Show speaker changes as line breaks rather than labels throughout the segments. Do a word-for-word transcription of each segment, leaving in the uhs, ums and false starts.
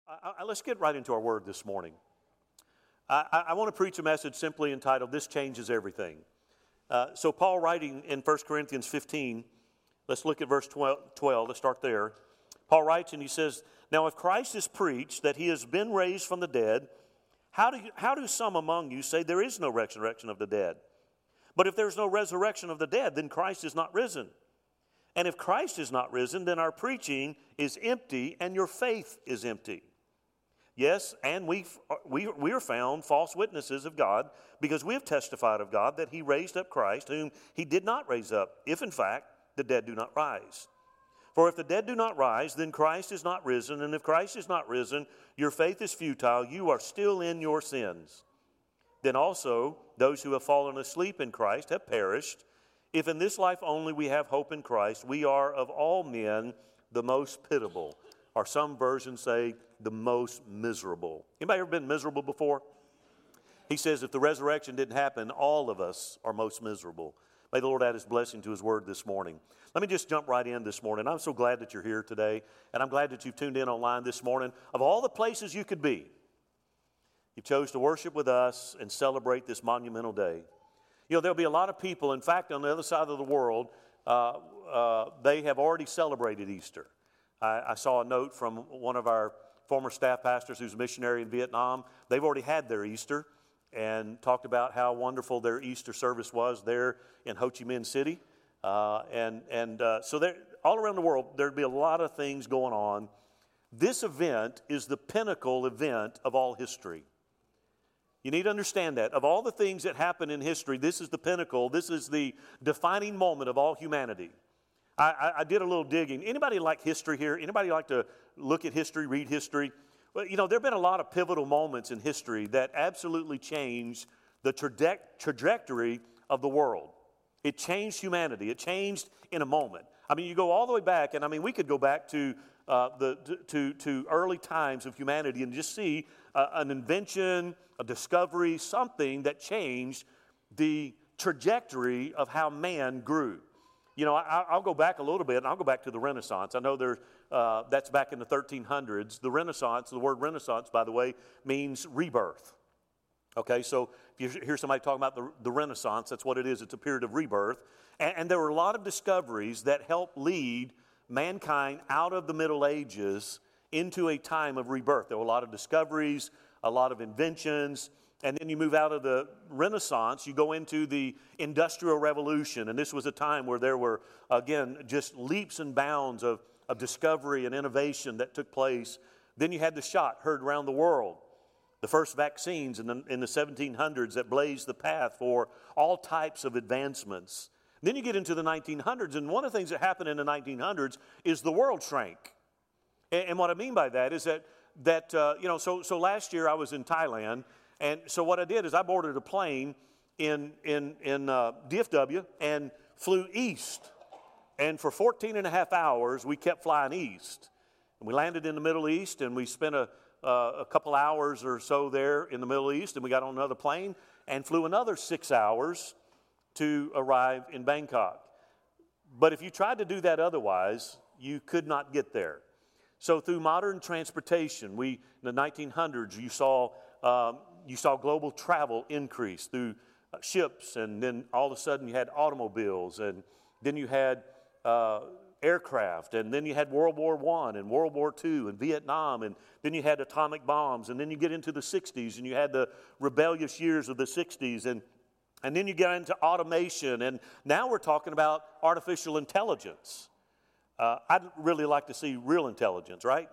I, I, let's get right into our word this morning. I, I, I want to preach a message simply entitled, This Changes Everything. Uh, so Paul writing in First Corinthians fifteen, let's look at verse twelve, let's start there. Paul writes and he says, Now if Christ is preached that he has been raised from the dead, how do, you, how do some among you say there is no resurrection of the dead? But if there's no resurrection of the dead, then Christ is not risen. And if Christ is not risen, then our preaching is empty and your faith is empty. Yes, and we, we, we are found false witnesses of God, because we have testified of God that he raised up Christ, whom he did not raise up, if in fact the dead do not rise. For if the dead do not rise, then Christ is not risen, and if Christ is not risen, your faith is futile, you are still in your sins. Then also those who have fallen asleep in Christ have perished. If in this life only we have hope in Christ, we are of all men the most pitiable. Or some versions say the most miserable. Anybody ever been miserable before? He says if the resurrection didn't happen, all of us are most miserable. May the Lord add his blessing to his word this morning. Let me just jump right in this morning. I'm so glad that you're here today, and I'm glad that you've tuned in online this morning. Of all the places you could be, you chose to worship with us and celebrate this monumental day. You know, there'll be a lot of people, in fact, on the other side of the world, uh, uh, they have already celebrated Easter. I, I saw a note from one of our former staff pastors who's a missionary in Vietnam. They've already had their Easter and talked about how wonderful their Easter service was there in Ho Chi Minh City. Uh, and and uh, so there, all around the world, there'd be a lot of things going on. This event is the pinnacle event of all history. You need to understand that. Of all the things that happen in history, this is the pinnacle. This is the defining moment of all humanity. I, I, I did a little digging. Anybody like history here? Anybody like to look at history, read history? Well, you know, there have been a lot of pivotal moments in history that absolutely changed the traje- trajectory of the world. It changed humanity. It changed in a moment. I mean, you go all the way back, and I mean, we could go back to uh, the to to early times of humanity and just see uh, an invention, a discovery, something that changed the trajectory of how man grew. You know, I, I'll go back a little bit, and I'll go back to the Renaissance. I know there's, uh, that's back in the thirteen hundreds. The Renaissance, the word Renaissance, by the way, means rebirth. Okay, so if you hear somebody talking about the, the Renaissance, that's what it is. It's a period of rebirth. And, and there were a lot of discoveries that helped lead mankind out of the Middle Ages into a time of rebirth. There were a lot of discoveries, a lot of inventions. And then you move out of the Renaissance, you go into the Industrial Revolution. And this was a time where there were, again, just leaps and bounds of, of discovery and innovation that took place. Then you had the shot heard around the world. The first vaccines in the, in the seventeen hundreds that blazed the path for all types of advancements. Then you get into the nineteen hundreds, and one of the things that happened in the nineteen hundreds is the world shrank. And, and what I mean by that is that, that uh, you know, so, so last year I was in Thailand. And so what I did is I boarded a plane in in in uh, D F W and flew east. And for fourteen and a half hours, we kept flying east. And we landed in the Middle East, and we spent a, uh, a couple hours or so there in the Middle East. And we got on another plane and flew another six hours to arrive in Bangkok. But if you tried to do that otherwise, you could not get there. So through modern transportation, we in the nineteen hundreds, you saw... Um, You saw global travel increase through uh, ships, and then all of a sudden you had automobiles, and then you had uh, aircraft, and then you had World War One and World War Two and Vietnam, and then you had atomic bombs, and then you get into the sixties, and you had the rebellious years of the sixties, and, and then you get into automation, and now we're talking about artificial intelligence. Uh, I'd really like to see real intelligence, right?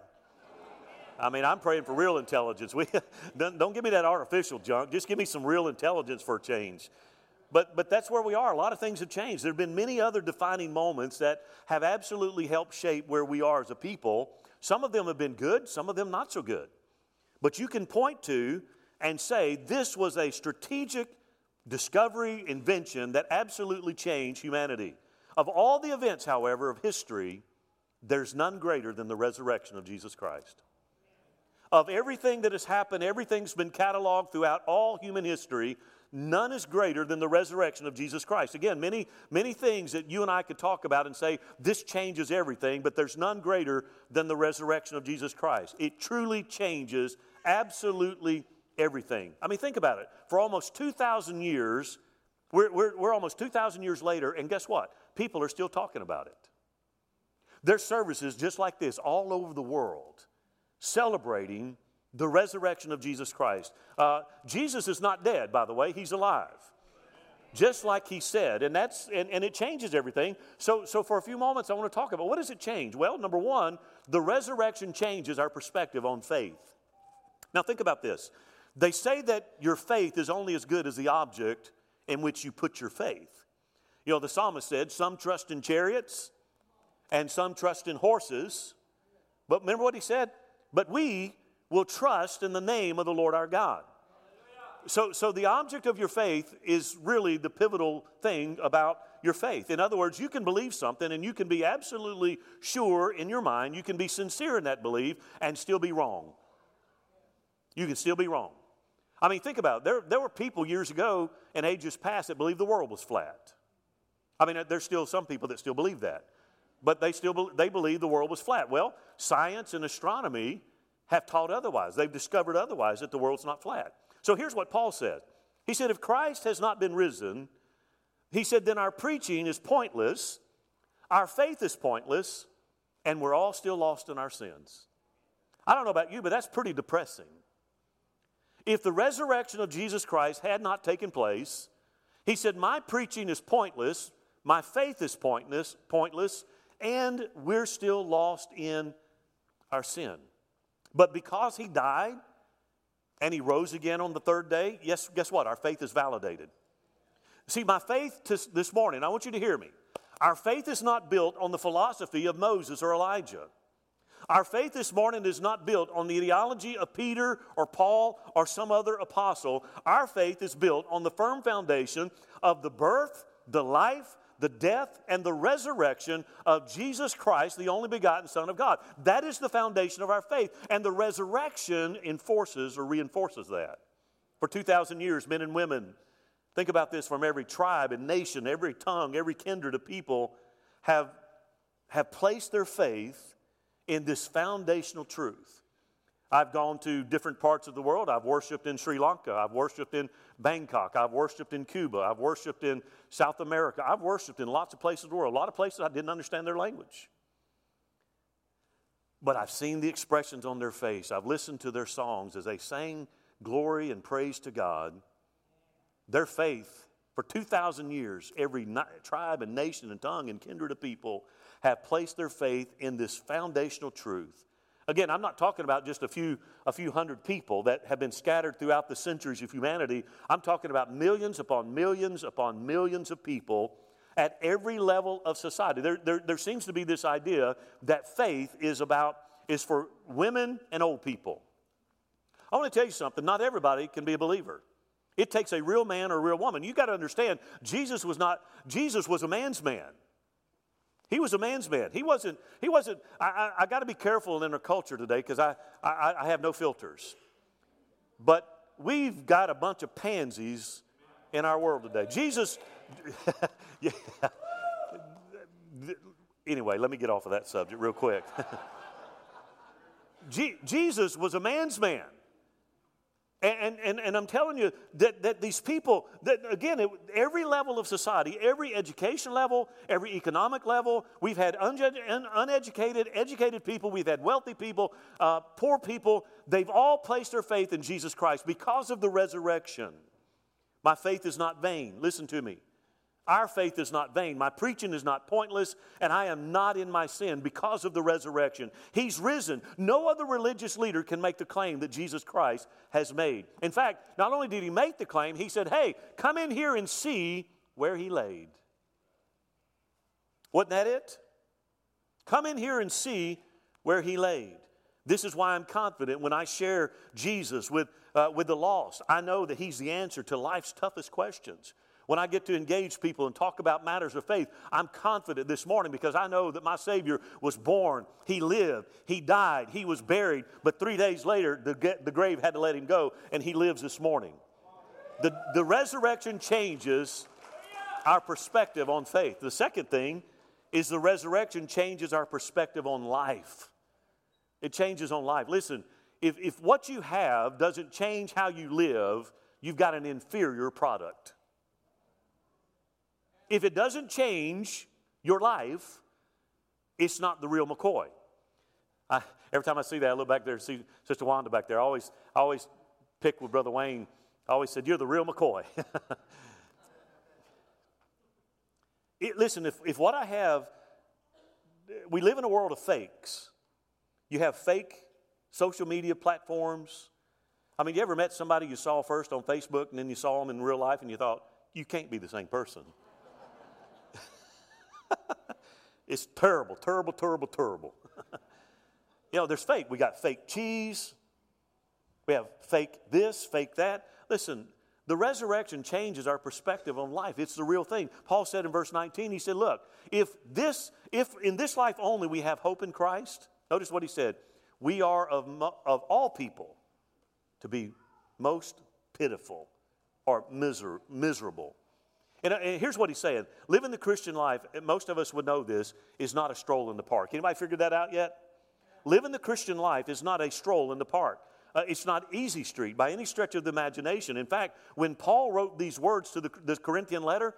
I mean, I'm praying for real intelligence. We, don't, don't give me that artificial junk. Just give me some real intelligence for a change. But, but that's where we are. A lot of things have changed. There have been many other defining moments that have absolutely helped shape where we are as a people. Some of them have been good, some of them not so good. But you can point to and say this was a strategic discovery, invention that absolutely changed humanity. Of all the events, however, of history, there's none greater than the resurrection of Jesus Christ. Of everything that has happened, everything's been cataloged throughout all human history, none is greater than the resurrection of Jesus Christ. Again, many, many things that you and I could talk about and say, this changes everything, but there's none greater than the resurrection of Jesus Christ. It truly changes absolutely everything. I mean, think about it. For almost two thousand years, we're, we're, we're almost two thousand years later, and guess what? People are still talking about it. There's services just like this all over the world celebrating the resurrection of Jesus Christ. Uh, Jesus is not dead, by the way. He's alive. Just like he said. And that's and, and it changes everything. So, so for a few moments, I want to talk about what does it change? Well, number one, the resurrection changes our perspective on faith. Now, think about this. They say that your faith is only as good as the object in which you put your faith. You know, the psalmist said, some trust in chariots and some trust in horses. But remember what he said? But we will trust in the name of the Lord our God. So, so the object of your faith is really the pivotal thing about your faith. In other words, you can believe something and you can be absolutely sure in your mind, you can be sincere in that belief and still be wrong. You can still be wrong. I mean, think about it. There, there were people years ago in ages past that believed the world was flat. I mean, there's still some people that still believe that. But they still they believe the world was flat. Well, science and astronomy have taught otherwise. They've discovered otherwise, that the world's not flat. So here's what Paul said. He said, if Christ has not been risen, he said, then our preaching is pointless, our faith is pointless, and we're all still lost in our sins. I don't know about you, but that's pretty depressing. If the resurrection of Jesus Christ had not taken place, he said, my preaching is pointless, my faith is pointless, pointless, and we're still lost in our sin. But because he died and he rose again on the third day, yes, guess what? Our faith is validated. See, my faith to this morning, I want you to hear me. Our faith is not built on the philosophy of Moses or Elijah. Our faith this morning is not built on the ideology of Peter or Paul or some other apostle. Our faith is built on the firm foundation of the birth, the life, the death, and the resurrection of Jesus Christ, the only begotten Son of God. That is the foundation of our faith. And the resurrection enforces or reinforces that. For two thousand years, men and women, think about this, from every tribe and nation, every tongue, every kindred of people have, have placed their faith in this foundational truth. I've gone to different parts of the world. I've worshiped in Sri Lanka. I've worshiped in Bangkok. I've worshiped in Cuba. I've worshiped in South America. I've worshiped in lots of places of the world. A lot of places I didn't understand their language. But I've seen the expressions on their face. I've listened to their songs as they sang glory and praise to God. Their faith, for two thousand years, every tribe and nation and tongue and kindred of people have placed their faith in this foundational truth. Again, I'm not talking about just a few, a few hundred people that have been scattered throughout the centuries of humanity. I'm talking about millions upon millions upon millions of people at every level of society. There, there, there seems to be this idea that faith is about, is for women and old people. I want to tell you something. Not everybody can be a believer. It takes a real man or a real woman. You've got to understand, Jesus was not, Jesus was a man's man. He was a man's man. He wasn't, he wasn't, I, I, I got to be careful in our culture today because I, I, I have no filters. But we've got a bunch of pansies in our world today. Jesus, yeah. Anyway, let me get off of that subject real quick. Je- Jesus was a man's man. And, and, and I'm telling you that, that these people, that again, it, every level of society, every education level, every economic level, we've had unge- un, uneducated, educated people, we've had wealthy people, uh, poor people. They've all placed their faith in Jesus Christ because of the resurrection. My faith is not vain. Listen to me. Our faith is not vain. My preaching is not pointless, and I am not in my sin because of the resurrection. He's risen. No other religious leader can make the claim that Jesus Christ has made. In fact, not only did he make the claim, he said, hey, come in here and see where he laid. Wasn't that it? Come in here and see where he laid. This is why I'm confident when I share Jesus with, uh, with the lost. I know that he's the answer to life's toughest questions. When I get to engage people and talk about matters of faith, I'm confident this morning because I know that my Savior was born, he lived, he died, he was buried, but three days later, the, the grave had to let him go, and he lives this morning. The, the resurrection changes our perspective on faith. The second thing is the resurrection changes our perspective on life. It changes on life. Listen, if, if what you have doesn't change how you live, you've got an inferior product. If it doesn't change your life, it's not the real McCoy. I, every time I see that, I look back there and see Sister Wanda back there. I always, I always pick with Brother Wayne. I always said, you're the real McCoy. it, listen, if, if what I have, we live in a world of fakes. You have fake social media platforms. I mean, you ever met somebody you saw first on Facebook and then you saw them in real life and you thought, you can't be the same person. It's terrible, terrible, terrible, terrible. You know, there's fake. We got fake cheese. We have fake this, fake that. Listen, the resurrection changes our perspective on life. It's the real thing. Paul said in verse nineteen, he said, look, if this, if in this life only we have hope in Christ, notice what he said, we are of, of all people to be most pitiful or miser, miserable. And, and here's what he's saying. Living the Christian life, and most of us would know this, is not a stroll in the park. Anybody figured that out yet? Living the Christian life is not a stroll in the park. Uh, it's not easy street by any stretch of the imagination. In fact, when Paul wrote these words to the, the Corinthian letter,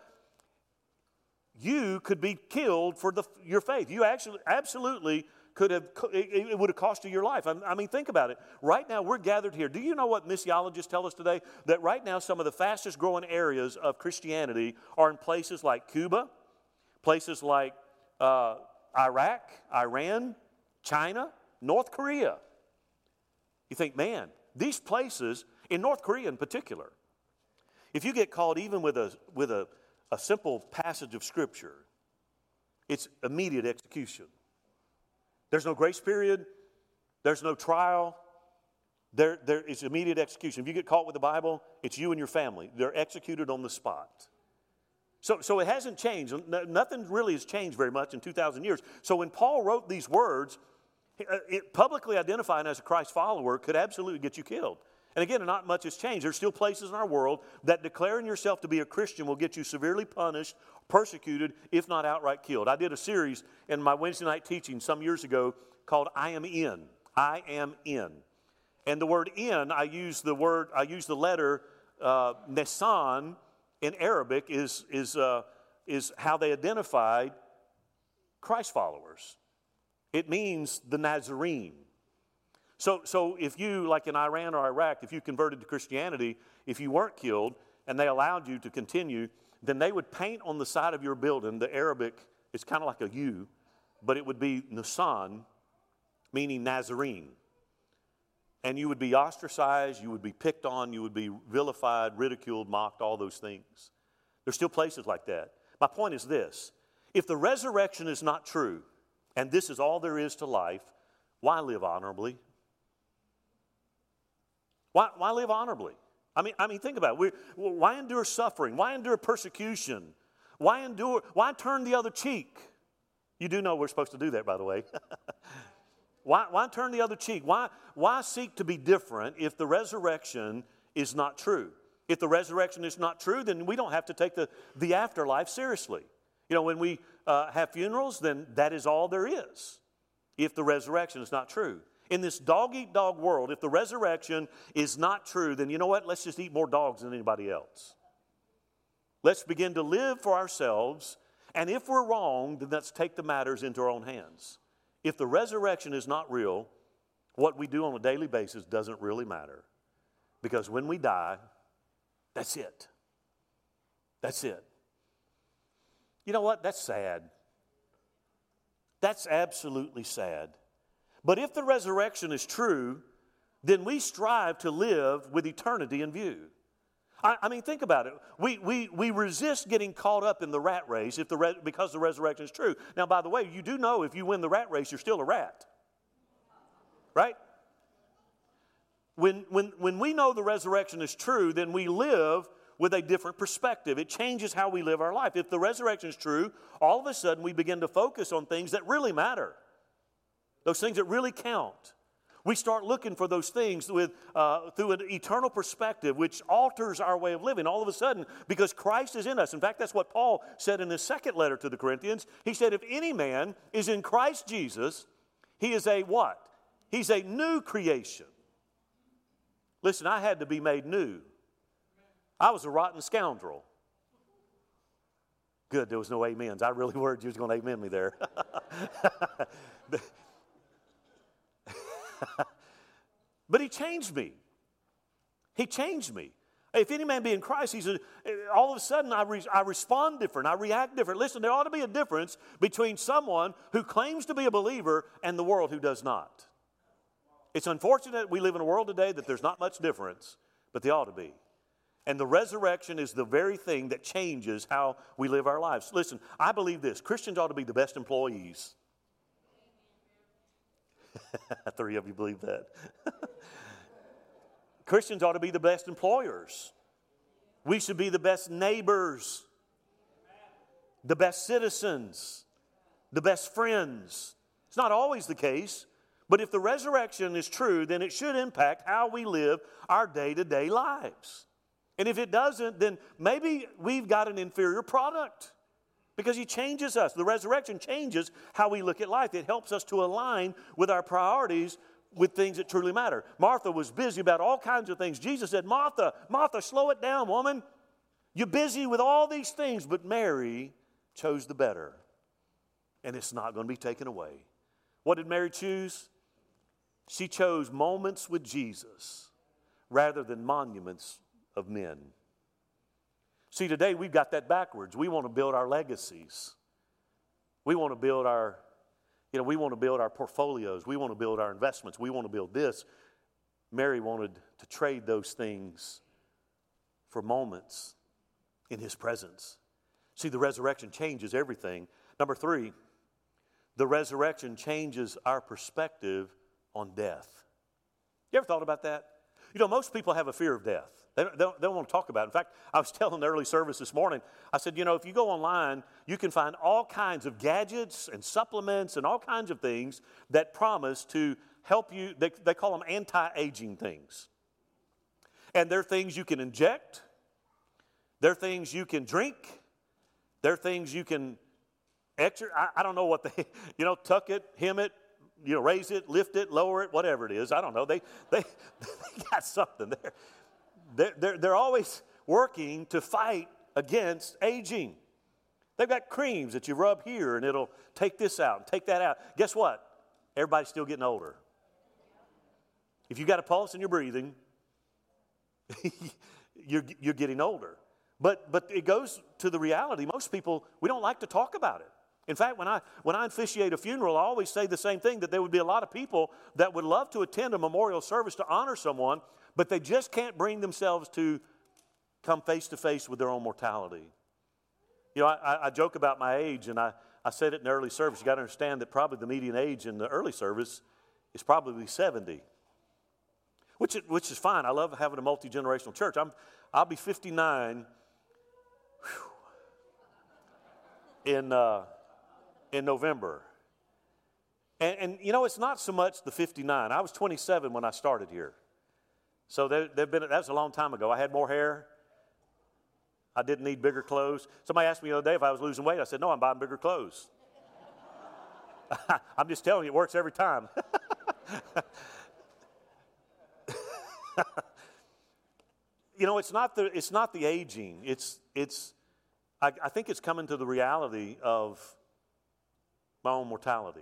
you could be killed for the, your faith. You actually absolutely could have, it, it would have cost you your life. I, I mean, think about it. Right now, we're gathered here. Do you know what missiologists tell us today? That right now, some of the fastest growing areas of Christianity are in places like Cuba, places like uh, Iraq, Iran, China, North Korea. You think, man, these places, in North Korea in particular, if you get caught even with a with a, a simple passage of Scripture, it's immediate execution. There's no grace period. There's no trial. There, there is immediate execution. If you get caught with the Bible, it's you and your family. They're executed on the spot. So, so it hasn't changed. Nothing really has changed very much in two thousand years. So when Paul wrote these words, it publicly identifying as a Christ follower could absolutely get you killed. And again, not much has changed. There's still places in our world that declaring yourself to be a Christian will get you severely punished, persecuted, if not outright killed. I did a series in my Wednesday night teaching some years ago called I Am In. I Am In. And the word in, I use the word, I use the letter uh, Nisan in Arabic is, is, uh, is how they identified Christ followers. It means the Nazarene. So, so if you, like in Iran or Iraq, if you converted to Christianity, if you weren't killed and they allowed you to continue, then they would paint on the side of your building, the Arabic, it's kind of like a U, but it would be Nisan, meaning Nazarene. And you would be ostracized, you would be picked on, you would be vilified, ridiculed, mocked, all those things. There's still places like that. My point is this. If the resurrection is not true, and this is all there is to life, why live honorably? Why, why live honorably? I mean, I mean, think about it. We, why endure suffering? Why endure persecution? Why endure? Why turn the other cheek? You do know we're supposed to do that, by the way. why, why turn the other cheek? Why, why seek to be different if the resurrection is not true? If the resurrection is not true, then we don't have to take the, the afterlife seriously. You know, when we uh, have funerals, then that is all there is if the resurrection is not true. In this dog-eat-dog world, if the resurrection is not true, then you know what? Let's just eat more dogs than anybody else. Let's begin to live for ourselves, and if we're wrong, then let's take the matters into our own hands. If the resurrection is not real, what we do on a daily basis doesn't really matter. Because when we die, that's it. That's it. You know what? That's sad. That's absolutely sad. But if the resurrection is true, then we strive to live with eternity in view. I, I mean, think about it. We, we, we resist getting caught up in the rat race if the re- because the resurrection is true. Now, by the way, you do know if you win the rat race, you're still a rat. Right? When, when, when we know the resurrection is true, then we live with a different perspective. It changes how we live our life. If the resurrection is true, all of a sudden we begin to focus on things that really matter. Those things that really count. We start looking for those things with, uh, through an eternal perspective, which alters our way of living all of a sudden because Christ is in us. In fact, that's what Paul said in his second letter to the Corinthians. He said, if any man is in Christ Jesus, he is a what? He's a new creation. Listen, I had to be made new. I was a rotten scoundrel. Good, there was no amens. I really worried you was going to amen me there. But he changed me. He changed me. If any man be in Christ, he said, all of a sudden I, re- I respond different. I react different. Listen, there ought to be a difference between someone who claims to be a believer and the world who does not. It's unfortunate we live in a world today that there's not much difference, but there ought to be. And the resurrection is the very thing that changes how we live our lives. Listen, I believe this. Christians ought to be the best employees. Three of you believe that. Christians ought to be the best employers. We should be the best neighbors, the best citizens, the best friends. It's not always the case, but if the resurrection is true, then it should impact how we live our day-to-day lives. And if it doesn't, then maybe we've got an inferior product. Because he changes us. The resurrection changes how we look at life. It helps us to align with our priorities with things that truly matter. Martha was busy about all kinds of things. Jesus said, Martha, Martha, slow it down, woman. You're busy with all these things, but Mary chose the better. And it's not going to be taken away. What did Mary choose? She chose moments with Jesus rather than monuments of men. See, today we've got that backwards. We want to build our legacies. We want to build our, you know, we want to build our portfolios. We want to build our investments. We want to build this. Mary wanted to trade those things for moments in his presence. See, the resurrection changes everything. Number three, the resurrection changes our perspective on death. You ever thought about that? You know, most people have a fear of death. They don't, they don't, they don't want to talk about it. In fact, I was telling the early service this morning, I said, you know, if you go online, you can find all kinds of gadgets and supplements and all kinds of things that promise to help you. They, they call them anti-aging things. And they're things you can inject. They're things you can drink. They're things you can, extra, I, I don't know what they, you know, tuck it, hem it, you know, raise it, lift it, lower it, whatever it is. I don't know. They, they, they got something there. They're, they're, they're always working to fight against aging. They've got creams that you rub here and it'll take this out and take that out. Guess what? Everybody's still getting older. If you've got a pulse and you're breathing, you're, you're getting older. But, but it goes to the reality. Most people, we don't like to talk about it. In fact, when I, when I officiate a funeral, I always say the same thing, that there would be a lot of people that would love to attend a memorial service to honor someone, but they just can't bring themselves to come face to face with their own mortality. You know, I, I joke about my age, and I, I said it in the early service. You got to understand that probably the median age in the early service is probably seventy, which, which is fine. I love having a multi-generational church. I'm, I'll be fifty-nine whew, in... Uh, in November. And, and, you know, it's not so much the fifty-nine. I was twenty-seven when I started here. So there, there've been, that was a long time ago. I had more hair. I didn't need bigger clothes. Somebody asked me the other day if I was losing weight. I said, no, I'm buying bigger clothes. I'm just telling you, it works every time. You know, it's not the, it's not the aging. It's, it's I, I think it's coming to the reality of my own mortality.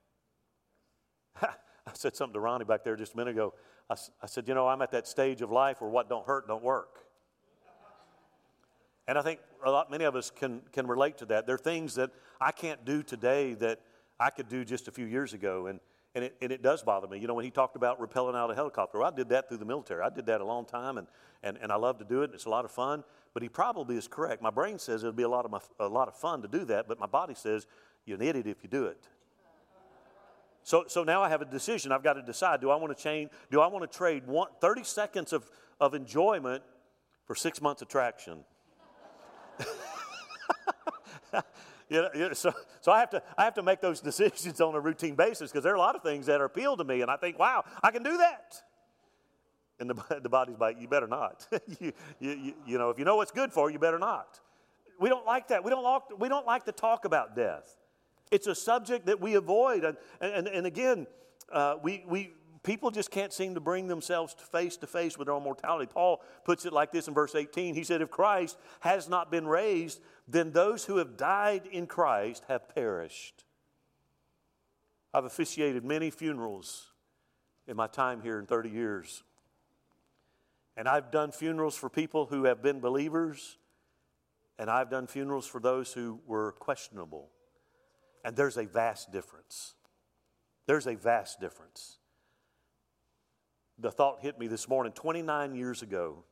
I said something to Ronnie back there just a minute ago. I, I said, you know, I'm at that stage of life where what don't hurt don't work. And I think a lot, many of us can, can relate to that. There are things that I can't do today that I could do just a few years ago, and, and, it, and it does bother me. You know, when he talked about rappelling out of a helicopter, well, I did that through the military. I did that a long time, and, and, and I love to do it, and it's a lot of fun. But he probably is correct. My brain says it'll be a lot of, my, a lot of fun to do that, but my body says, you're an idiot if you do it. So, so now I have a decision. I've got to decide, do I want to change, do I want to trade one, thirty seconds of, of enjoyment for six months of traction? you know, you know, so so I have to I have to make those decisions on a routine basis because there are a lot of things that are appeal to me, and I think, wow, I can do that. And the, the body's like, you better not. you, you, you know, if you know what's good for you, you better not. We don't like that. We don't like, we don't like to talk about death. It's a subject that we avoid. And, and, and again, uh, we, we, people just can't seem to bring themselves to face to face with their own mortality. Paul puts it like this in verse eighteen. He said, if Christ has not been raised, then those who have died in Christ have perished. I've officiated many funerals in my time here in thirty years. And I've done funerals for people who have been believers, and I've done funerals for those who were questionable. And there's a vast difference. There's a vast difference. The thought hit me this morning. twenty-nine years ago,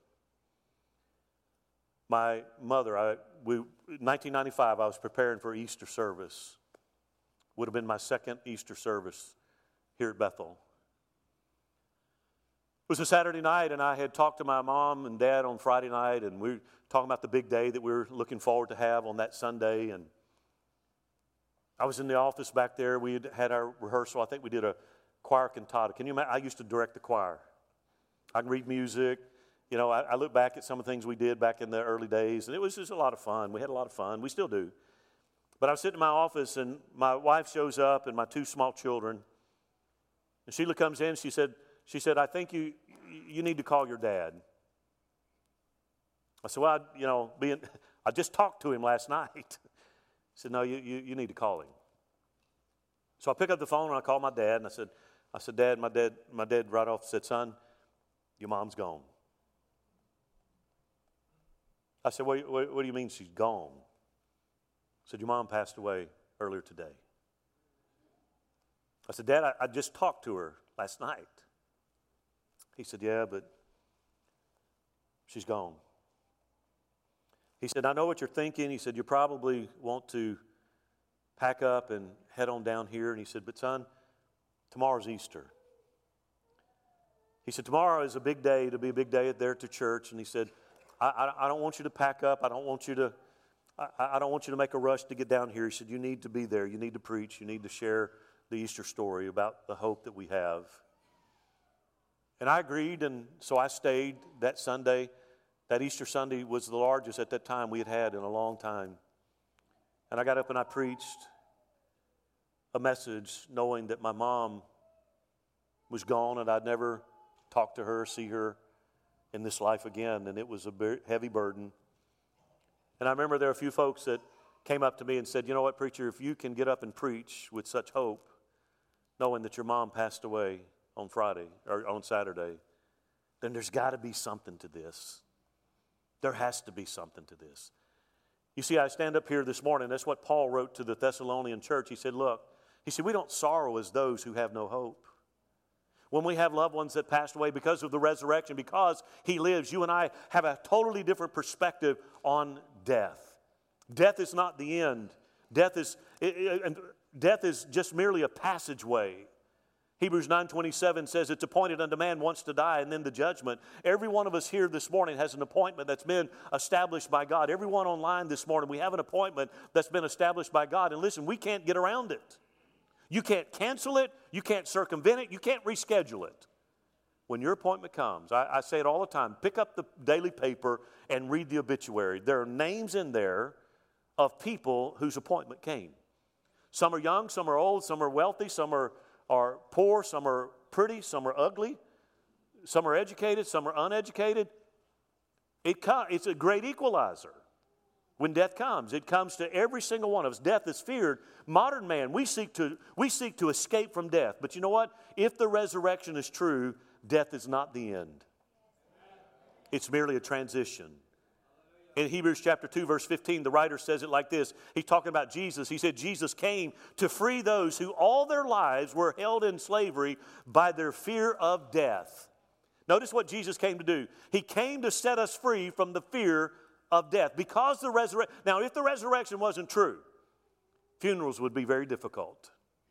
my mother, I, we, nineteen ninety-five, I was preparing for Easter service. Would have been my second Easter service here at Bethel. It was a Saturday night, and I had talked to my mom and dad on Friday night, and we were talking about the big day that we were looking forward to have on that Sunday. And I was in the office back there. We had had our rehearsal. I think we did a choir cantata. Can you imagine? I used to direct the choir. I can read music. You know, I, I look back at some of the things we did back in the early days, and it was just a lot of fun. We had a lot of fun. We still do. But I was sitting in my office, and my wife shows up, and my two small children. And Sheila comes in. She said, She said, I think you you need to call your dad. I said, well, I, you know, being, I just talked to him last night. He said, no, you, you, you need to call him. So I pick up the phone and I call my dad, and I said, I said, Dad, my dad, my dad right off said, son, your mom's gone. I said, what, what, what do you mean she's gone? I said, your mom passed away earlier today. I said, Dad, I, I just talked to her last night. He said, yeah, but she's gone. He said, I know what you're thinking. He said, you probably want to pack up and head on down here. And he said, but son, tomorrow's Easter. He said, tomorrow is a big day, to be a big day there at the church. And he said, I, I, I don't want you to pack up. I don't want you to, I, I don't want you to make a rush to get down here. He said, you need to be there. You need to preach. You need to share the Easter story about the hope that we have. And I agreed, and so I stayed that Sunday. That Easter Sunday was the largest at that time we had had in a long time. And I got up and I preached a message knowing that my mom was gone and I'd never talk to her, see her in this life again. And it was a heavy burden. And I remember there were a few folks that came up to me and said, you know what, preacher, if you can get up and preach with such hope, knowing that your mom passed away on Friday or on Saturday, then there's got to be something to this. There has to be something to this. You see, I stand up here this morning. That's what Paul wrote to the Thessalonian church. He said, look, he said, we don't sorrow as those who have no hope. When we have loved ones that passed away because of the resurrection, because he lives, you and I have a totally different perspective on death. Death is not the end. Death is, it, it, death is just merely a passageway. Hebrews nine twenty-seven says it's appointed unto man once to die and then the judgment. Every one of us here this morning has an appointment that's been established by God. Everyone online this morning, we have an appointment that's been established by God. And listen, we can't get around it. You can't cancel it. You can't circumvent it. You can't reschedule it. When your appointment comes, I, I say it all the time, pick up the daily paper and read the obituary. There are names in there of people whose appointment came. Some are young, some are old, some are wealthy, some are are poor, some are pretty, some are ugly, some are educated, some are uneducated. It com- it's a great equalizer when death comes. It comes to every single one of us. Death is feared. Modern man, we seek to, we seek to escape from death. But you know what? If the resurrection is true, death is not the end. It's merely a transition. In Hebrews chapter two, verse fifteen, the writer says it like this. He's talking about Jesus. He said, Jesus came to free those who all their lives were held in slavery by their fear of death. Notice what Jesus came to do. He came to set us free from the fear of death. Because the resurrection, now if the resurrection wasn't true, funerals would be very difficult.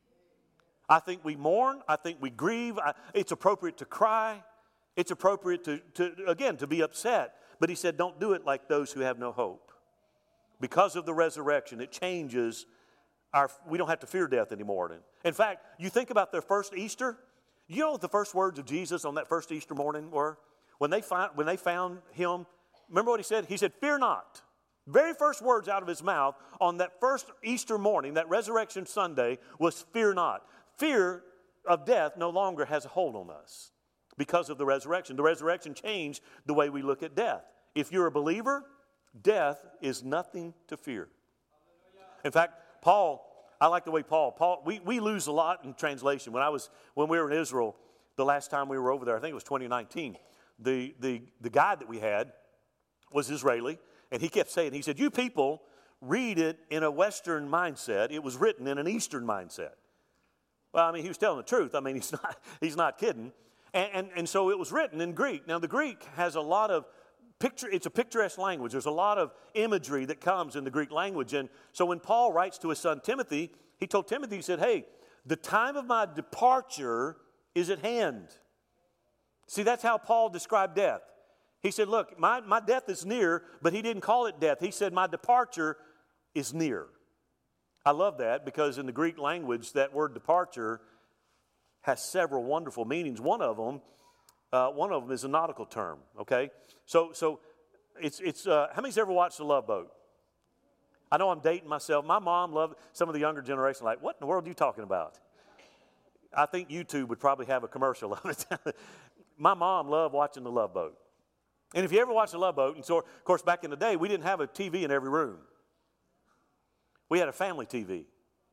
I think we mourn. I think we grieve. I, it's appropriate to cry. It's appropriate to, to, again, to be upset. But he said, don't do it like those who have no hope. because of the resurrection, it changes our, we don't have to fear death anymore. In fact, you think about their first Easter, you know what the first words of Jesus on that first Easter morning were? When they, find, when they found him, remember what he said? He said, fear not. Very first words out of his mouth on that first Easter morning, that resurrection Sunday, was fear not. Fear of death no longer has a hold on us because of the resurrection. The resurrection changed the way we look at death. If you're a believer, death is nothing to fear. In fact, Paul, I like the way Paul, Paul, we, we lose a lot in translation. When I was, when we were in Israel, the last time we were over there, I think it was twenty nineteen, the, the, the guide that we had was Israeli, and he kept saying, he said, you people read it in a Western mindset. It was written in an Eastern mindset. Well, I mean, he was telling the truth. I mean, he's not, he's not kidding. And, and, and so it was written in Greek. Now, the Greek has a lot of picture, it's a picturesque language. There's a lot of imagery that comes in the Greek language. And so when Paul writes to his son Timothy, he told Timothy, he said, hey, the time of my departure is at hand. See, that's how Paul described death. He said, look, my, my death is near, but he didn't call it death. He said, my departure is near. I love that because in the Greek language, that word departure has several wonderful meanings. One of them, uh, one of them is a nautical term, okay? So, so it's, it's uh, how many's ever watched The Love Boat? I know I'm dating myself. My mom loved, some of the younger generation like, what in the world are you talking about? I think YouTube would probably have a commercial of it. My mom loved watching The Love Boat. And if you ever watched The Love Boat, and so, of course, back in the day, we didn't have a T V in every room. We had a family T V.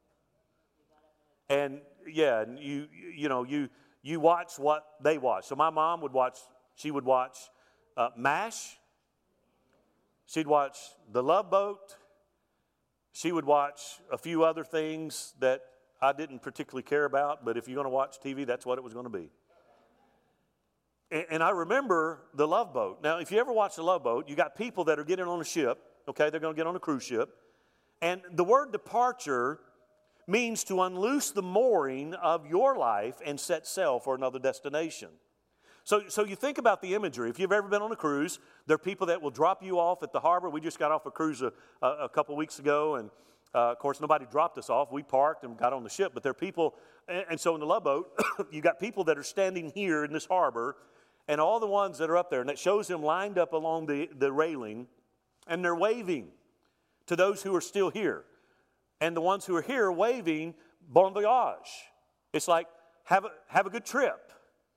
And, yeah, and you, you know, you, you watch what they watch. So my mom would watch, she would watch uh, MASH. She'd watch The Love Boat. She would watch a few other things that I didn't particularly care about, but if you're going to watch T V, that's what it was going to be. And I remember The Love Boat. Now, if you ever watch The Love Boat, you got people that are getting on a ship, okay? They're going to get on a cruise ship. And the word departure means to unloose the mooring of your life and set sail for another destination. So, so you think about the imagery. If you've ever been on a cruise, there are people that will drop you off at the harbor. We just got off a cruise a, a, a couple weeks ago, and uh, of course, nobody dropped us off. We parked and got on the ship, but there are people, and, and so in the Love Boat, you got people that are standing here in this harbor, and all the ones that are up there, and it shows them lined up along the, the railing, and they're waving to those who are still here. And the ones who are here waving, bon voyage. It's like, have a, have a good trip.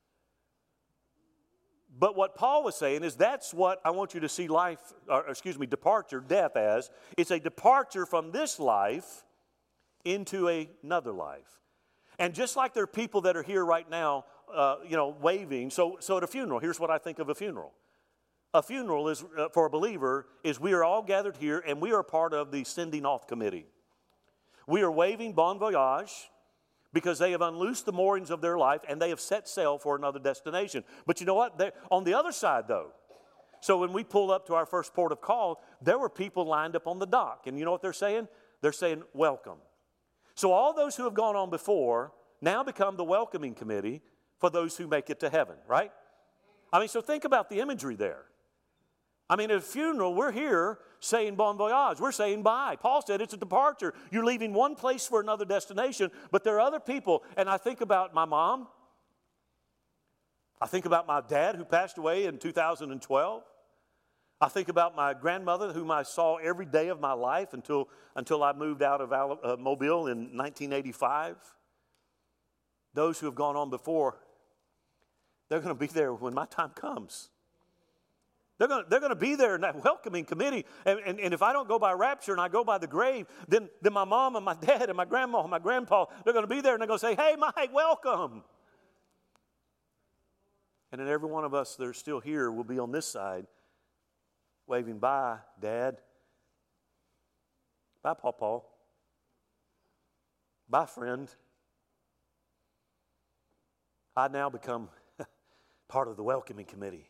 But what Paul was saying is that's what I want you to see life, or excuse me, departure, death as. It's a departure from this life into another life. And just like there are people that are here right now, uh, you know, waving. So, so at a funeral, here's what I think of a funeral. A funeral is, uh, for a believer, is we are all gathered here and we are part of the sending off committee. We are waving bon voyage because they have unloosed the moorings of their life and they have set sail for another destination. But you know what? They're, on the other side, though, so when we pulled up to our first port of call, there were people lined up on the dock. And you know what they're saying? They're saying, welcome. So all those who have gone on before now become the welcoming committee for those who make it to heaven, right? I mean, so think about the imagery there. I mean, at a funeral, we're here saying bon voyage. We're saying bye. Paul said it's a departure. You're leaving one place for another destination, but there are other people. And I think about my mom. I think about my dad who passed away in two thousand twelve. I think about my grandmother whom I saw every day of my life until, until I moved out of uh, Mobile in nineteen eighty-five. Those who have gone on before, they're going to be there when my time comes. They're going, to, they're going to be there in that welcoming committee. And, and, and if I don't go by rapture and I go by the grave, then, then my mom and my dad and my grandma and my grandpa, they're going to be there and they're going to say, hey, Mike, welcome. And then every one of us that are still here will be on this side waving bye, Dad. Bye, Pawpaw. Bye, friend. I now become part of the welcoming committee.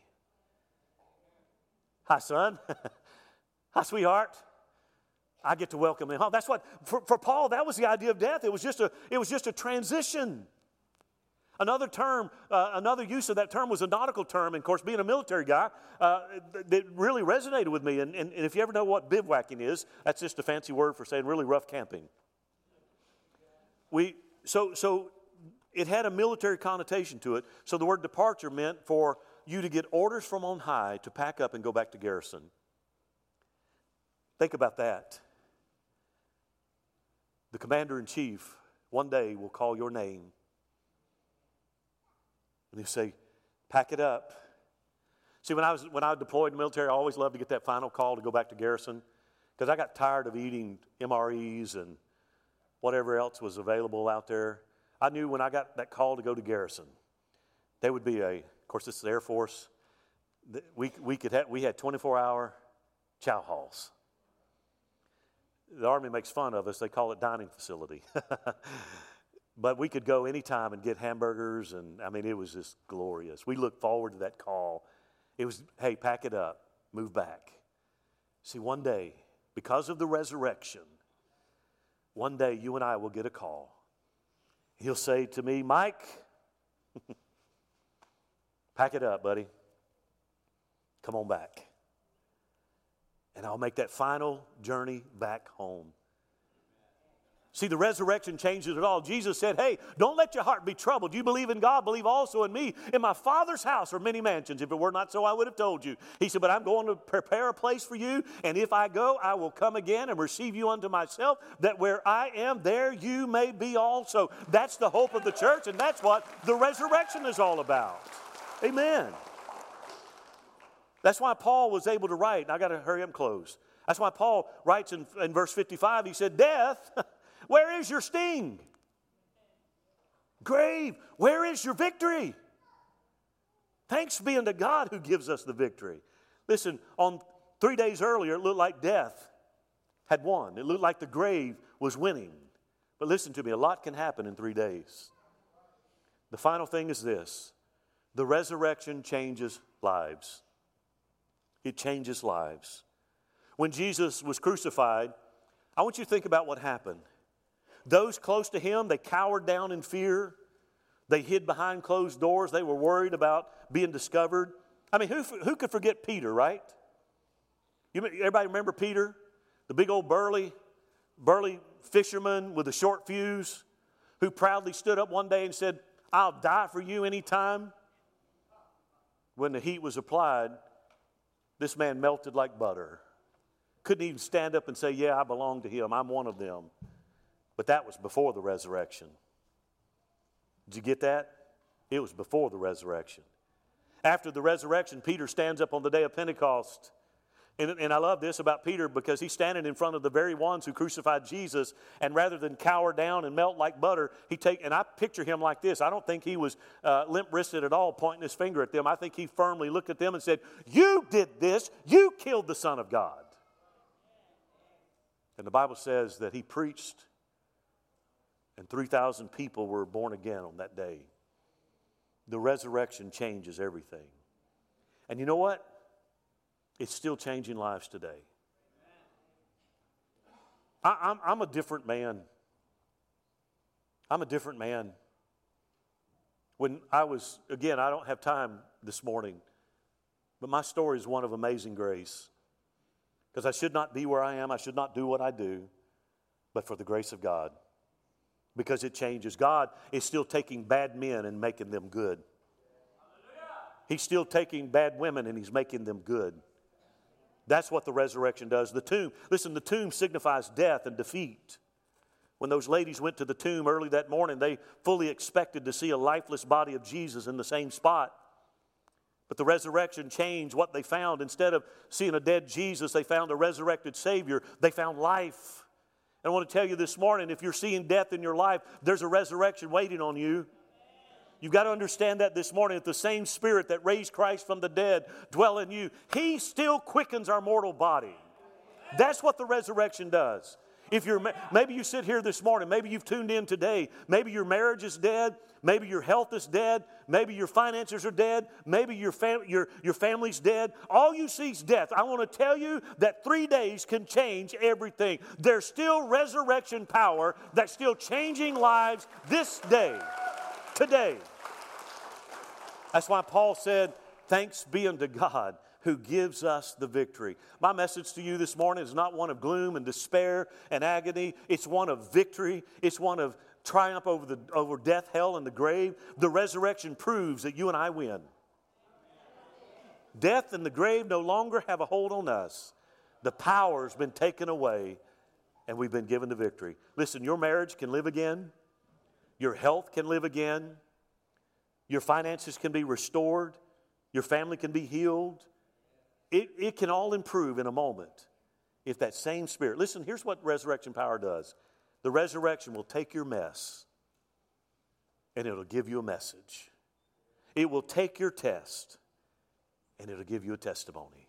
Hi, son. Hi, sweetheart. I get to welcome him home. That's what, for, for Paul, that was the idea of death. It was just a, it was just a transition. Another term, uh, another use of that term was a nautical term. And of course, being a military guy, uh, it really resonated with me. And, and, and if you ever know what bivouacking is, that's just a fancy word for saying really rough camping. We so so it had a military connotation to it. So the word departure meant for you to get orders from on high to pack up and go back to garrison. Think about that. The commander-in-chief one day will call your name. And he'll say, pack it up. See, when I was when I deployed in the military, I always loved to get that final call to go back to garrison because I got tired of eating M R Es and whatever else was available out there. I knew when I got that call to go to garrison, there would be a, of course, this is the Air Force. We we could have, we had twenty-four hour chow halls. The Army makes fun of us. They call it dining facility. But we could go anytime and get hamburgers, and I mean, it was just glorious. We looked forward to that call. It was, hey, pack it up, move back. See, one day, because of the resurrection, one day you and I will get a call. He'll say to me, Mike, pack it up, buddy. Come on back. And I'll make that final journey back home. See, the resurrection changes it all. Jesus said, hey, don't let your heart be troubled. You believe in God, believe also in me. In my Father's house are many mansions. If it were not so, I would have told you. He said, but I'm going to prepare a place for you. And if I go, I will come again and receive you unto myself, that where I am, there you may be also. That's the hope of the church, and that's what the resurrection is all about. Amen. That's why Paul was able to write, and I got to hurry up and close. That's why Paul writes in, in verse fifty-five, he said, death, where is your sting? Grave, where is your victory? Thanks be unto God who gives us the victory. Listen, on three days earlier, it looked like death had won. It looked like the grave was winning. But listen to me, a lot can happen in three days. The final thing is this. The resurrection changes lives. It changes lives. When Jesus was crucified, I want you to think about what happened. Those close to him, they cowered down in fear. They hid behind closed doors. They were worried about being discovered. I mean, who, who could forget Peter, right? You, everybody remember Peter? The big old burly, burly fisherman with a short fuse who proudly stood up one day and said, I'll die for you anytime. When the heat was applied, this man melted like butter. Couldn't even stand up and say, yeah, I belong to him. I'm one of them. But that was before the resurrection. Did you get that? It was before the resurrection. After the resurrection, Peter stands up on the day of Pentecost. And, and I love this about Peter because he's standing in front of the very ones who crucified Jesus. And rather than cower down and melt like butter, he take and I picture him like this. I don't think he was uh, limp-wristed at all, pointing his finger at them. I think he firmly looked at them and said, you did this. You killed the Son of God. And the Bible says that he preached, and three thousand people were born again on that day. The resurrection changes everything. And you know what? It's still changing lives today. I, I'm, I'm a different man. I'm a different man. When I was, again, I don't have time this morning, but my story is one of amazing grace. Because I should not be where I am. I should not do what I do, but for the grace of God. Because it changes. God is still taking bad men and making them good. He's still taking bad women and he's making them good. That's what the resurrection does. The tomb, listen, the tomb signifies death and defeat. When those ladies went to the tomb early that morning, they fully expected to see a lifeless body of Jesus in the same spot. But the resurrection changed what they found. Instead of seeing a dead Jesus, they found a resurrected Savior. They found life. And I want to tell you this morning, if you're seeing death in your life, there's a resurrection waiting on you. You've got to understand that this morning, that the same Spirit that raised Christ from the dead dwell in you. He still quickens our mortal body. That's what the resurrection does. If you're, maybe you sit here this morning, maybe you've tuned in today, maybe your marriage is dead, maybe your health is dead, maybe your finances are dead, maybe your, fam- your, your family's dead. All you see is death. I want to tell you that three days can change everything. There's still resurrection power that's still changing lives this day, today. That's why Paul said, thanks be unto God who gives us the victory. My message to you this morning is not one of gloom and despair and agony. It's one of victory. It's one of triumph over, the, over death, hell, and the grave. The resurrection proves that you and I win. Death and the grave no longer have a hold on us. The power's been taken away, and we've been given the victory. Listen, your marriage can live again. Your health can live again. Your finances can be restored. Your family can be healed. It, it can all improve in a moment if that same Spirit. Listen, here's what resurrection power does. The resurrection will take your mess and it'll give you a message. It will take your test and it'll give you a testimony.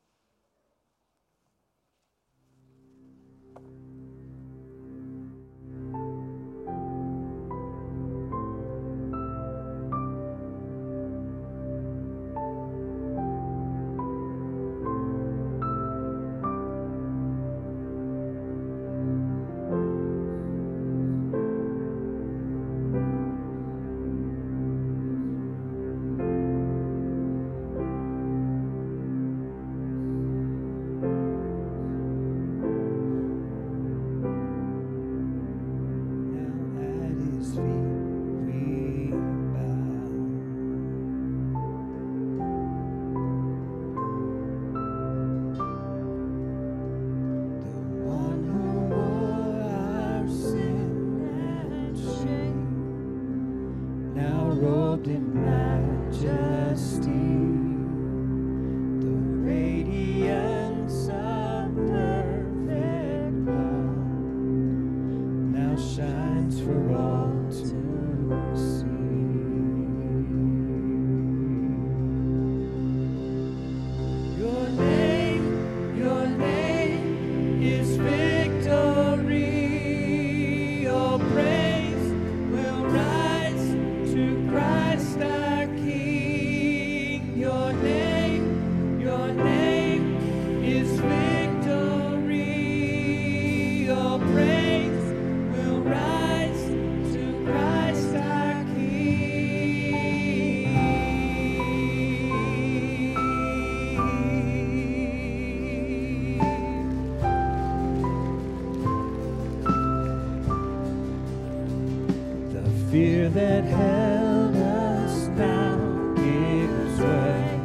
Fear that held us now gives way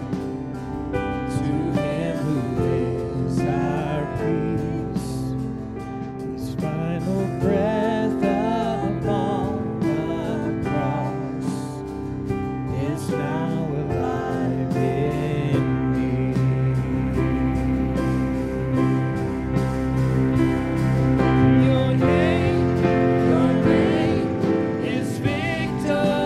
to Him who is our peace. His final breath upon the cross is now alive in me. Your name, your name is victory.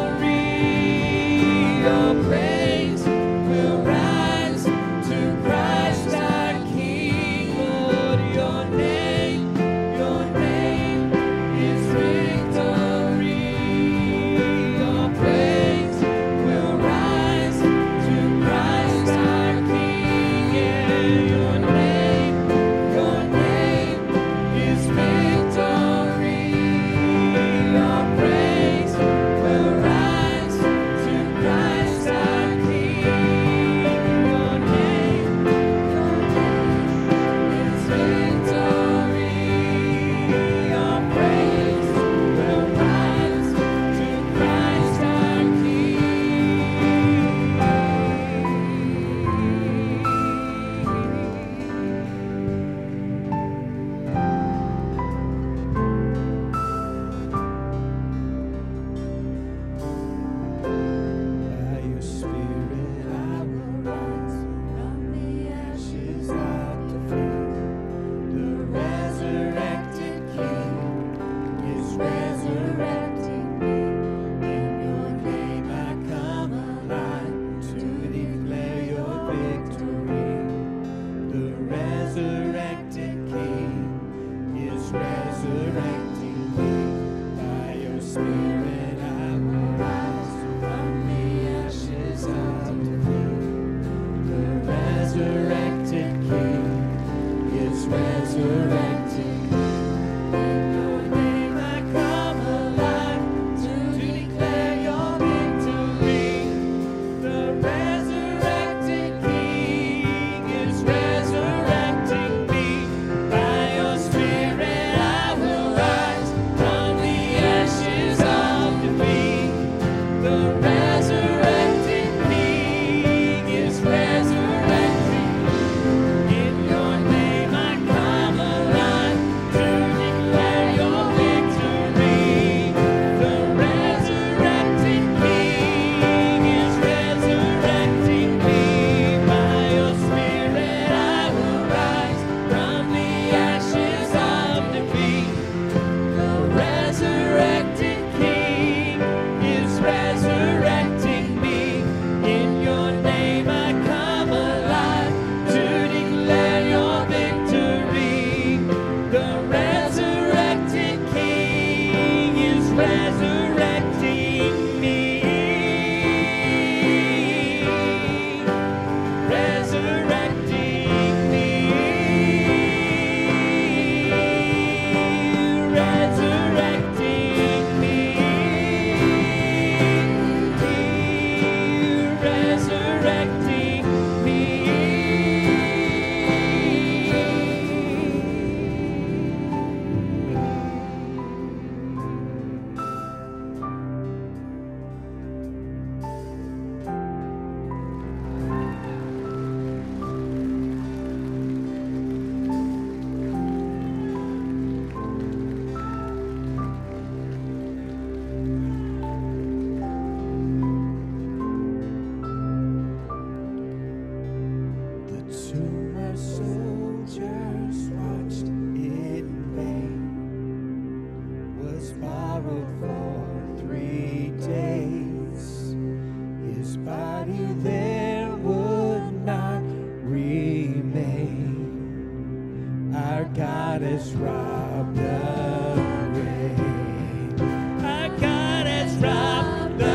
soldiers watched in vain, was borrowed for three days. His body there would not remain. Our God has robbed the grave. Our God has robbed the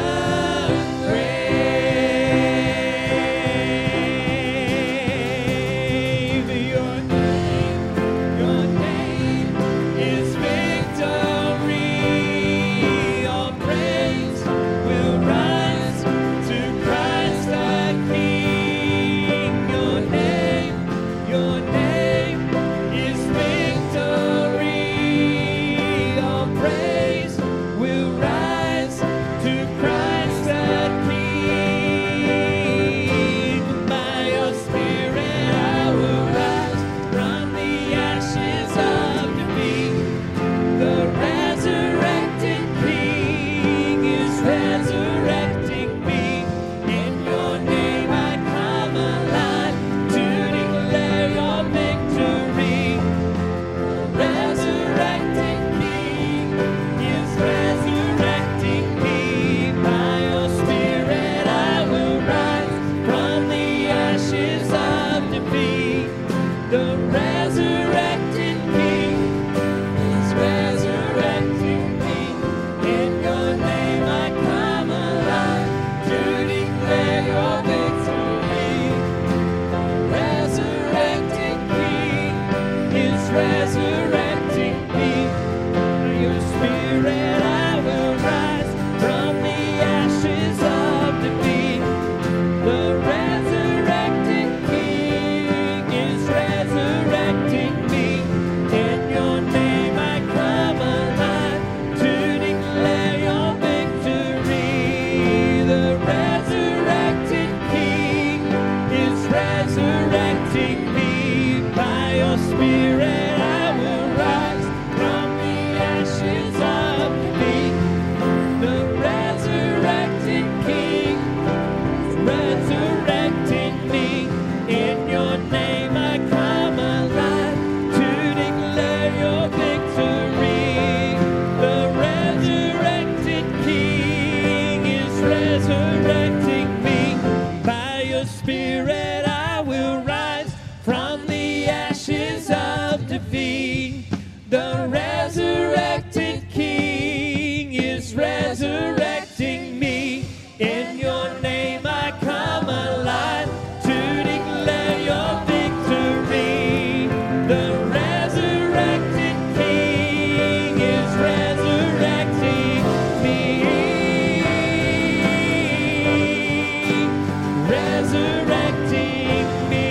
grave. Your name, your name is victory. All praise will rise to Christ the King. Your name, your name is victory. All praise will rise to Christ the King. By your Spirit I will rise from the ashes of defeat. The resurrected King is resurrecting me. In your name I come alive to declare your victory. The resurrected King is resurrecting me. By your Spirit I will rise from the ashes of defeat. The resurrected King is resurrecting me. In your name I come alive to declare your victory. The resurrected King is resurrecting me. By your Spirit I will rise from the ashes of defeat. The resurrected King is resurrecting me. In your name I come alive to declare your victory. The resurrected King is resurrecting me. By your Spirit I will rise from the ashes of defeat. The resurrected King is resurrecting me. In your name I come alive to declare your victory. The resurrected King is resurrecting me. By your Spirit I will rise from the ashes of defeat. The resurrected King is resurrecting me. In your name I come alive to declare your victory. The resurrected King is resurrecting me. Resurrecting me.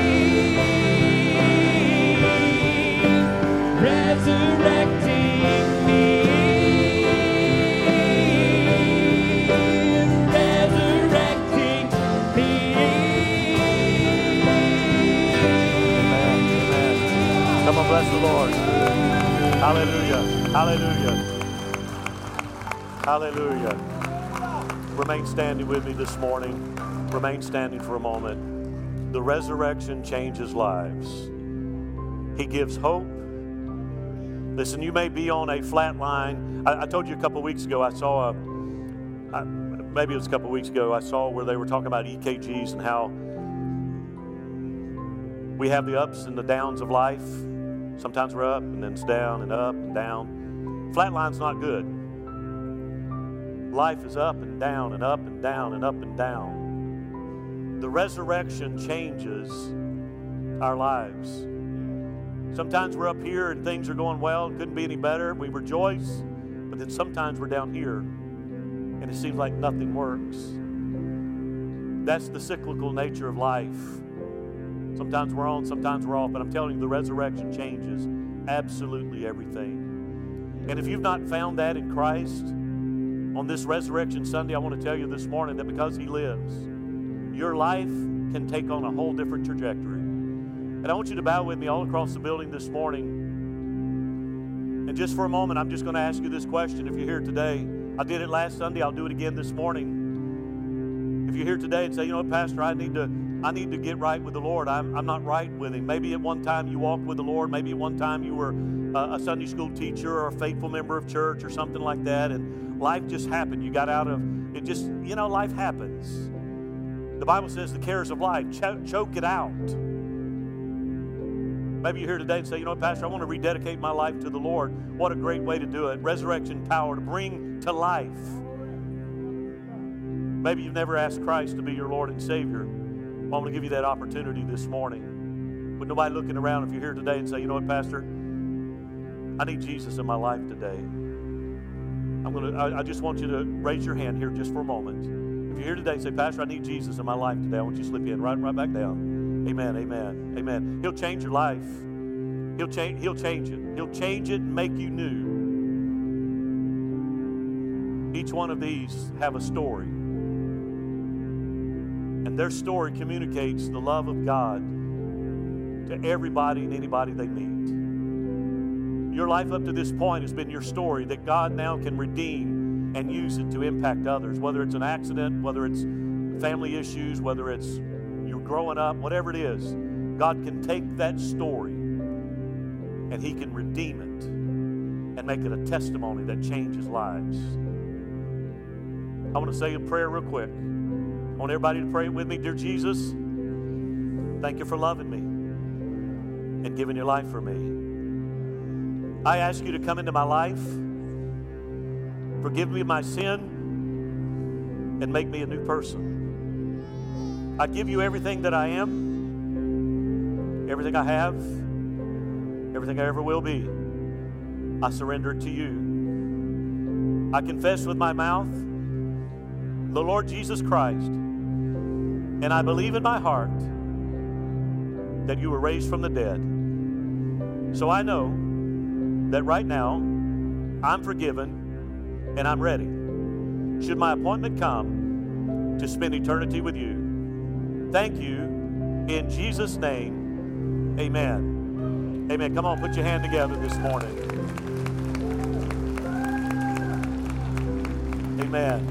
Resurrecting me. Resurrecting me.
Come on, bless the Lord. Hallelujah. Hallelujah. Hallelujah. Remain standing with me this morning. Remain standing for a moment. The resurrection changes lives. He gives hope. Listen, you may be on a flat line. I, I told you a couple weeks ago, I saw a, I, maybe it was a couple weeks ago, I saw where they were talking about E K Gs and how we have the ups and the downs of life. Sometimes we're up and then it's down and up and down. Flatline's not good. Life is up and down and up and down and up and down. The resurrection changes our lives. Sometimes we're up here and things are going well, it couldn't be any better. We rejoice, but then sometimes we're down here and it seems like nothing works. That's the cyclical nature of life. Sometimes we're on, sometimes we're off, but I'm telling you, the resurrection changes absolutely everything. And if you've not found that in Christ, on this Resurrection Sunday, I want to tell you this morning that because He lives, your life can take on a whole different trajectory. And I want you to bow with me all across the building this morning. And just for a moment, I'm just going to ask you this question. If you're here today, I did it last Sunday, I'll do it again this morning. If you're here today and say, you know what, Pastor, I need to I need to get right with the Lord. I'm, I'm not right with Him. Maybe at one time you walked with the Lord. Maybe at one time you were a, a Sunday school teacher or a faithful member of church or something like that, and life just happened. You got out of it. Just, you know, life happens. The Bible says the cares of life, cho- choke it out. Maybe you're here today and say, you know what, Pastor, I want to rededicate my life to the Lord. What a great way to do it. Resurrection power to bring to life. Maybe you've never asked Christ to be your Lord and Savior. Well, I'm going to give you that opportunity this morning. With nobody looking around, if you're here today and say, you know what, Pastor, I need Jesus in my life today. I'm going to, I, I just want you to raise your hand here just for a moment. If you're here today and say, Pastor, I need Jesus in my life today, I want you to slip in right, right back down. Amen, amen, amen. He'll change your life. He'll change, he'll change it. He'll change it and make you new. Each one of these have a story. And their story communicates the love of God to everybody and anybody they meet. Your life up to this point has been your story that God now can redeem and use it to impact others, whether it's an accident, whether it's family issues, whether it's you're growing up, whatever it is. God can take that story and He can redeem it and make it a testimony that changes lives. I want to say a prayer real quick. I want everybody to pray it with me. Dear Jesus, thank you for loving me and giving your life for me. I ask you to come into my life, forgive me of my sin, and make me a new person. I give you everything that I am, everything I have, everything I ever will be. I surrender it to you. I confess with my mouth the Lord Jesus Christ, and I believe in my heart that you were raised from the dead. So I know that right now I'm forgiven and I'm ready. Should my appointment come to spend eternity with you. Thank you. In Jesus' name, amen. Amen. Come on, put your hand together this morning. Amen.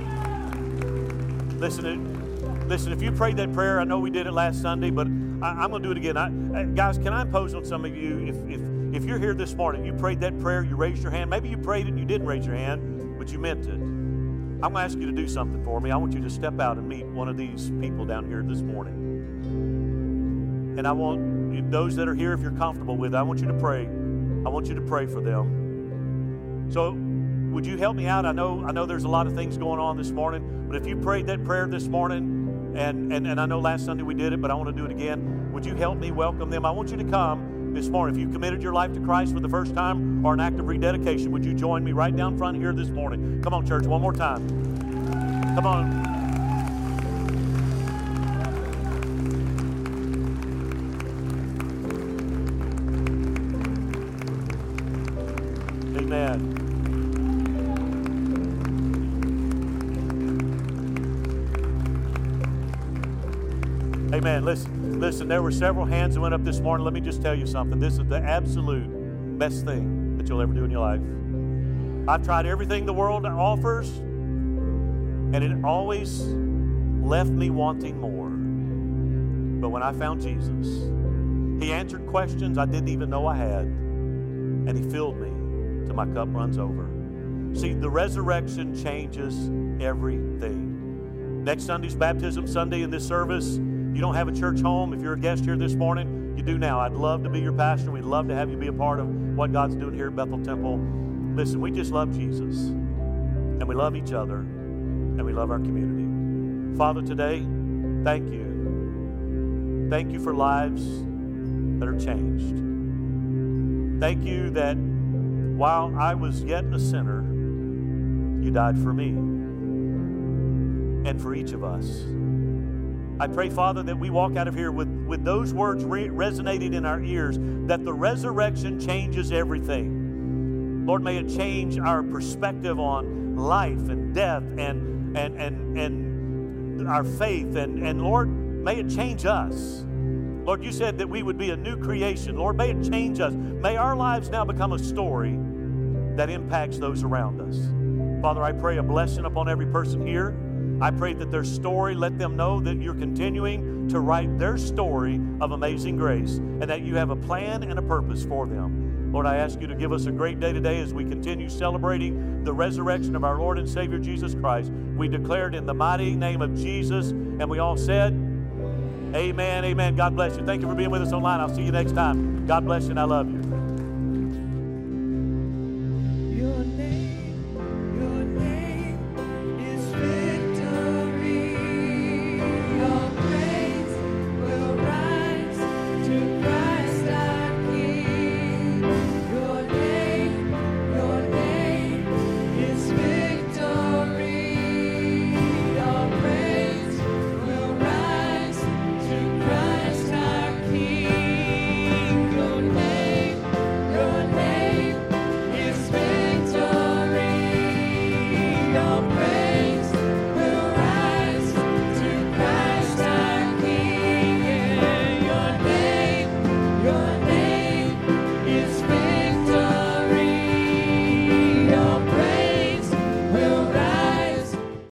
Listen, listen, if you prayed that prayer, I know we did it last Sunday, but I, I'm going to do it again. I, guys, can I impose on some of you, if, if If you're here this morning, you prayed that prayer, you raised your hand. Maybe you prayed it and you didn't raise your hand, but you meant it. I'm going to ask you to do something for me. I want you to step out and meet one of these people down here this morning. And I want those that are here, if you're comfortable with it, I want you to pray. I want you to pray for them. So would you help me out? I know, I know there's a lot of things going on this morning, but if you prayed that prayer this morning, and, and, and I know last Sunday we did it, but I want to do it again, would you help me welcome them? I want you to come this morning. If you committed your life to Christ for the first time or an act of rededication, would you join me right down front here this morning? Come on, church, one more time. Come on. Amen. Amen. Listen, listen, there were several hands that went up this morning. Let me just tell you something. This is the absolute best thing that you'll ever do in your life. I've tried everything the world offers, and it always left me wanting more. But when I found Jesus, He answered questions I didn't even know I had, and He filled me till my cup runs over. See, the resurrection changes everything. Next Sunday's Baptism Sunday in this service. You don't have a church home. If you're a guest here this morning, you do now. I'd love to be your pastor. We'd love to have you be a part of what God's doing here at Bethel Temple. Listen, we just love Jesus, and we love each other, and we love our community. Father, today, thank you. Thank you for lives that are changed. Thank you that while I was yet a sinner, you died for me and for each of us. I pray, Father, that we walk out of here with, with those words re- resonating in our ears, that the resurrection changes everything. Lord, may it change our perspective on life and death and, and, and, and our faith. And, and Lord, may it change us. Lord, you said that we would be a new creation. Lord, may it change us. May our lives now become a story that impacts those around us. Father, I pray a blessing upon every person here. I pray that their story, let them know that you're continuing to write their story of amazing grace and that you have a plan and a purpose for them. Lord, I ask you to give us a great day today as we continue celebrating the resurrection of our Lord and Savior Jesus Christ. We declare it in the mighty name of Jesus, and we all said, amen, amen. God bless you. Thank you for being with us online. I'll see you next time. God bless you, and I love you.